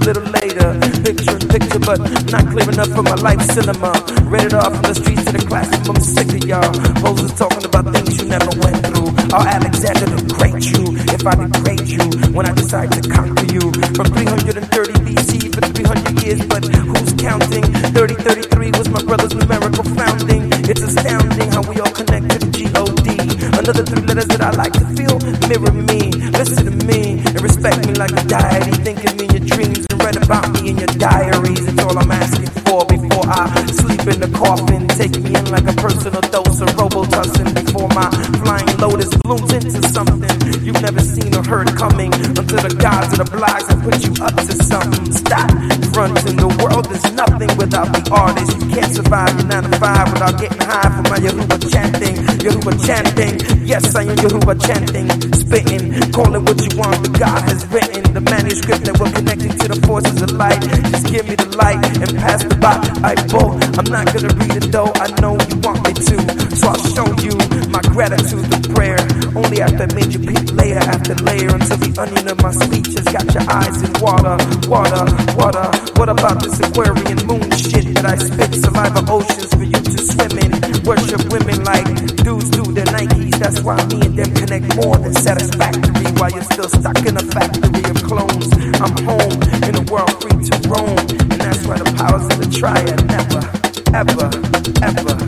little later. Picture in picture, but not clear enough for my life cinema. Rated off from the streets to the classroom, I'm sick of y'all. Posers talking about things you never went through. Or Alexander the Great you, if I degrade you, when I decide to conquer you. From 330 BC for 300 years, but who's counting? 3033 was my brother's numerical founding. It's astounding how we all connect to the G-O-D. Another 3 letters that I like to feel, mirror me. Listen to me and respect me like a deity. Think of me in your dreams and write about me in your diaries. It's all I'm asking for before I sleep in the coffin. Take me in like a personal dose of Robitussin before my flying lotus blooms into something you've never seen or heard coming. Until the gods of the blogs have put you up to something. Stop fronting. The world is nothing without the artist. You can't survive your 9 to 5 without getting high from my Yahuwah chanting. Yahuwah chanting. Yes, I am Yahuwah chanting. Spitting. Call it what you want. The God has written. The manuscript that we're connecting to the forces of light. Just give me the light and pass the Bible. I'm not gonna read it though. I know you want me to. So I'll show you my gratitude and prayer. Only after I made you peep layer after layer until the onion of my speech has got your eyes in water, water, water. What about this Aquarian moon shit that I spit? Saliva oceans for you to swim in. Worship women like dudes do their Nikes. That's why me and them connect more than satisfactory. While you're still stuck in a factory of clones, I'm home in a world free to roam. And that's why the powers of the triad never, ever, ever